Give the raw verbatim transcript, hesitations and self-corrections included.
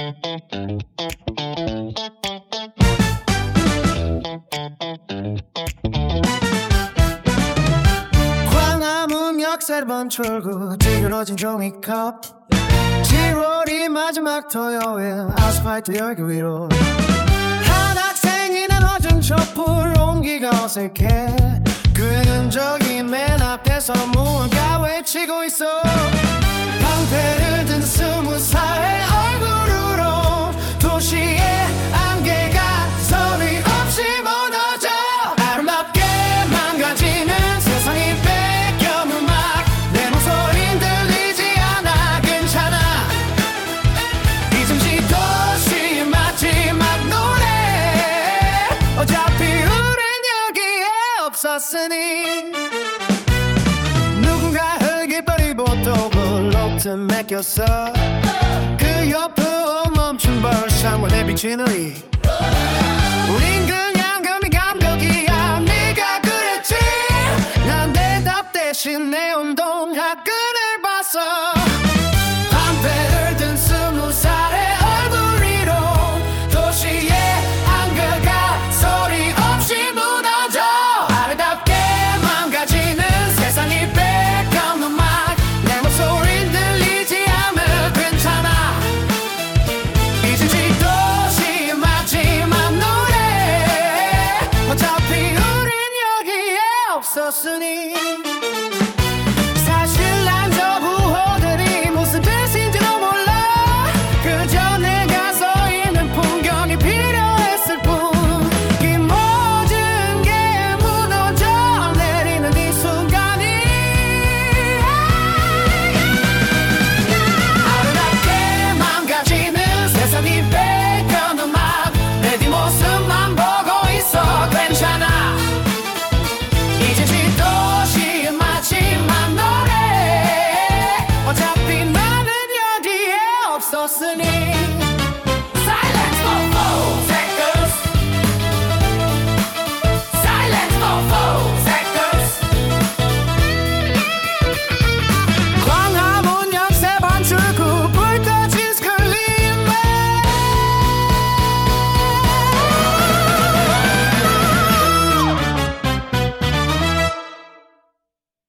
광화문 역세번 출구 찌그러진 종이컵 칠월이 마지막 토요일 아스팔트 열기 위로 한 학생이 나눠준 촛불 온기가 어색해 그는 저기 맨 앞에서 무언가 외치고 있어 방패를 든 스무 살의 얼굴으로 도시의 안개가 소리 없이 무너져 아름답게 망가지는 세상이 뺏겨 음악 내 목소린 들리지 않아 괜찮아 이 잠시 도시 마지막 노래 어차피 우린 여기에 없었으니 누군가 흙이 보톡을 높게 맡겼어 그 옆으로 멈춘 벌상문에 비치는 이 우린 그냥 금이 감격이야 네가 그랬지 난 대답 대신 내 운동화끈을 봤어 방패를 든 스무 살의 얼굴 위로 도시의 안개가 소리 없이 무너져 아름답게 망가지는 세상이 뺏겨온 음악 내 목소린 들리지 않으면 괜찮아 이젠 도시 마지막 노래 어차피 우린 여기에 없었으니